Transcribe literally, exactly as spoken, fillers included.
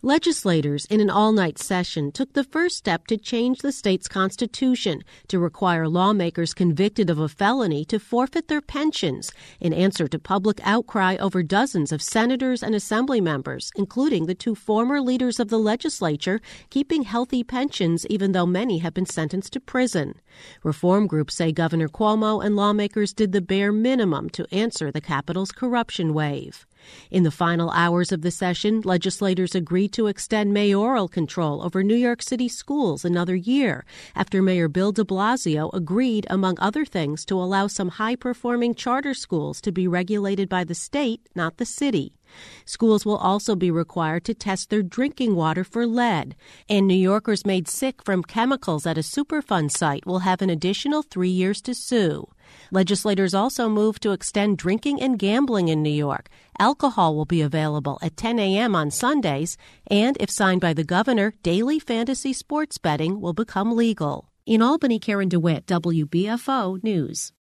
Legislators in an all-night session took the first step to change the state's constitution to require lawmakers convicted of a felony to forfeit their pensions in answer to public outcry over dozens of senators and assembly members, including the two former leaders of the legislature, keeping healthy pensions even though many have been sentenced to prison. Reform groups say Governor Cuomo and lawmakers did the bare minimum to answer the Capitol's corruption wave. In the final hours of the session, legislators agreed to extend mayoral control over New York City schools another year after Mayor Bill de Blasio agreed, among other things, to allow some high-performing charter schools to be regulated by the state, not the city. Schools will also be required to test their drinking water for lead, and New Yorkers made sick from chemicals at a Superfund site will have an additional three years to sue. Legislators also moved to extend drinking and gambling in New York. Alcohol will be available at ten a.m. on Sundays, and if signed by the governor, daily fantasy sports betting will become legal. In Albany, Karen DeWitt, W B F O News.